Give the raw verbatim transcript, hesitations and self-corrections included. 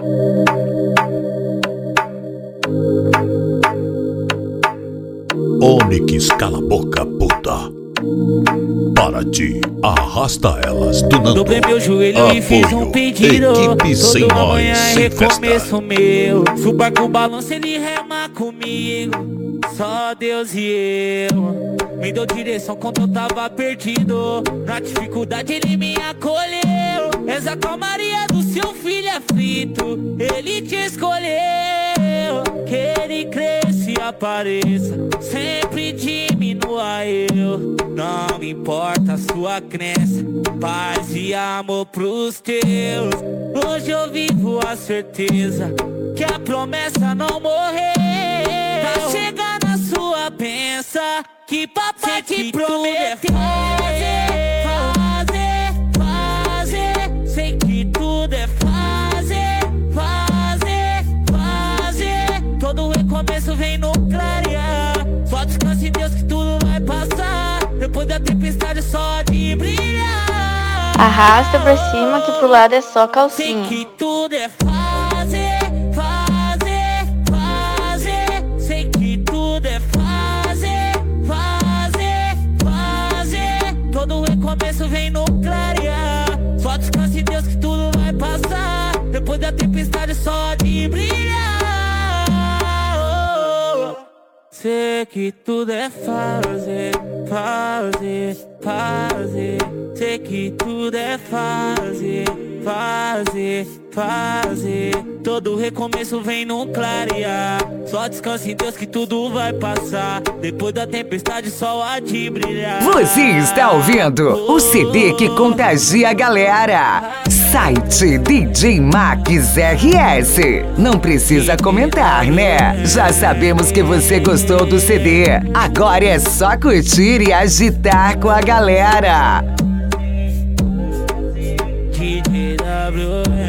Onyx, cala a boca, puta. Para ti, arrasta elas do Nando. Dobrei meu joelho Apoio, e fiz um pedido. equipe sem Toda nós, manhã é sem recomeço festa. meu. Se o barco balança, ele rema comigo. Só Deus e eu. Me deu direção quando eu tava perdido. Na dificuldade ele me acolheu. Essa calmaria do seu filho aflito, ele te escolheu. Que ele cresça e apareça, sempre diminua eu. Não importa a sua crença, paz e amor pros teus. Hoje eu vivo a certeza que a promessa não morreu. Tá chegando a sua pensa que papai te prometeu. Fazer, fazer, fazer. Sei que tudo é fazer, fazer, fazer. Todo recomeço vem no clarear. Só descanse em Deus que tudo vai passar. Depois da tempestade só de brilhar. Arrasta pra cima que pro lado é só calcinha. Sei que tudo é fazer, fazer, fazer. Sei que tudo é fazer, fazer, fazer. Todo recomeço vem no clarear. Só descanse em Deus que tudo vai passar. Depois da tempestade só de brilhar. Sei que tudo é fazer, fazer, fazer. Sei que tudo é fazer, fazer, fazer. Todo recomeço vem no clarear. Só descansa em Deus que tudo vai passar. Depois da tempestade só há de brilhar. Você está ouvindo o C D que contagia a galera. Site D J Max R S. Não precisa comentar, né? Já sabemos que você gostou do C D. Agora é só curtir e agitar com a galera. D J W